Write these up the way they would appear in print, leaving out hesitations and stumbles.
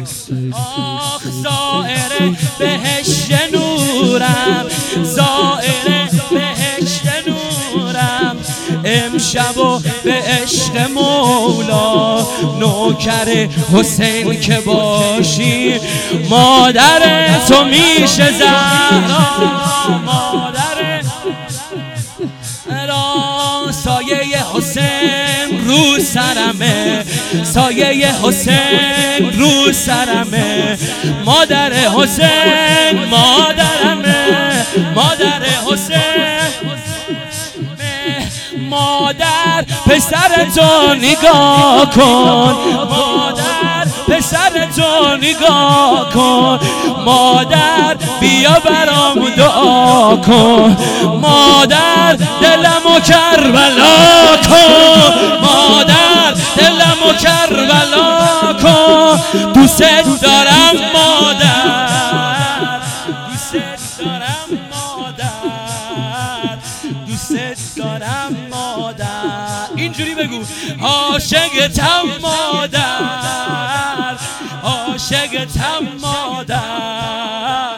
آخ زائر بهشت نورم، زائر بهشت نورم، امشب و به عشق مولا نوکر حسین که باشی، مادر تو میشه زهرا، مادر سایه حسین رو سرمه، سایه حسین رو سرمه، مادر حسین مادرمه، مادر حسین، مادر پسر تو نگاه کن، مادر پسر تو نگاه کن، مادر بیا برام دعا کن، مادر دلمو کربلا کن، مادر دلمو کربلا کن، دوست دارم مادر، دوست دارم مادر، دوست دارم مادر. اینجوری بگو عاشقتم مادر، عاشقتم مادر،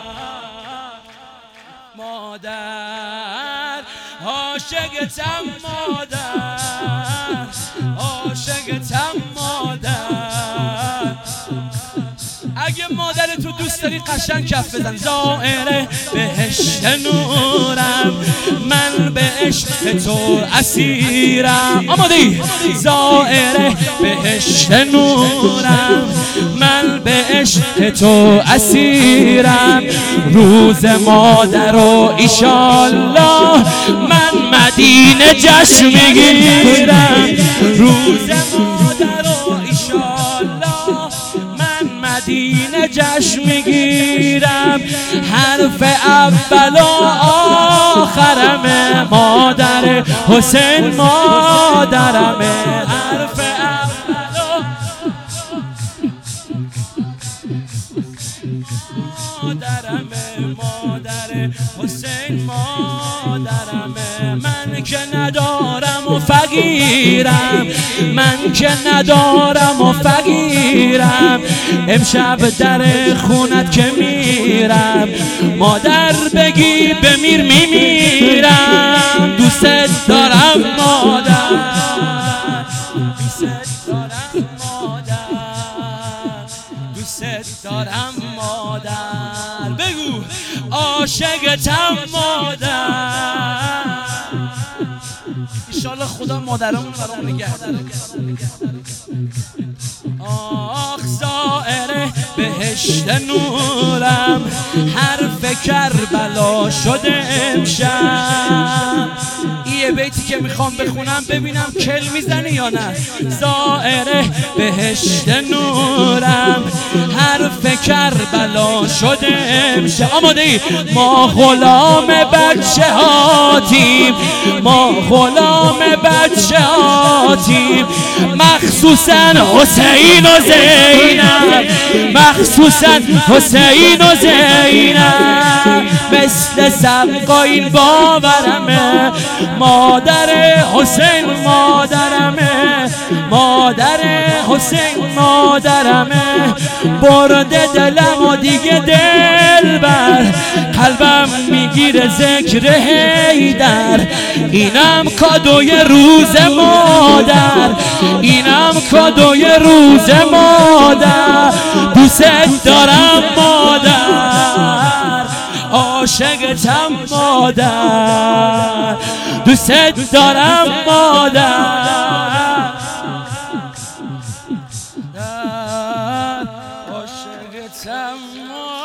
مادر عاشقتم مادر، عاشقتم مادر. اگه مادر تو دوست داری قشنگ کف بزن. زائر بهشت نورم، من به عشق تو اسیرم. آماده‌ای؟ زائر بهشت نورم، من به عشق تو اسیرم، روز مادر و ایشالله من مدینه جشن میگیرم، روز مادر و ایشالله مدینه جشن میگیرم، حرف اول و آخرمه، مادر حسین مادرمه، حرف اول و مادرمه، مادر حسین مادرمه. من که ندارم و فقیرم، من که ندارم و فقیرم، امشب در خونت که میرم، مادر بگی بمیر میمیرم، دوست دارم مادر، دوست دارم مادر، دوست دارم مادر. بگو عاشقتم مادر. انشالله خدا مادرمون برام نگه داره. آخ زائر بهشت نورم، حرف کربلا شده امشب. یه بیتی که میخوام بخونم ببینم کل میزنی یا نه. زائر بهشت نورم، حرف کربلا شده امشب. آماده ای؟ ما غلام بچه هاتیم، ما غلام بچه هاتیم، مخصوصا حسین و زینب، مخصوصا حسین و زینب، مثل سبقا این باورمه، مادر حسین مادرمه، مادر حسین مادرمه، برده دلم و دیگه دل بر قلبم میگیره ذکر حیدر، اینم کادوی روز مادر، اینم کادوی روز مادر، دوست دارم مادر، عاشقتم مادر، دوست دارم مادر، عاشقتم مادر.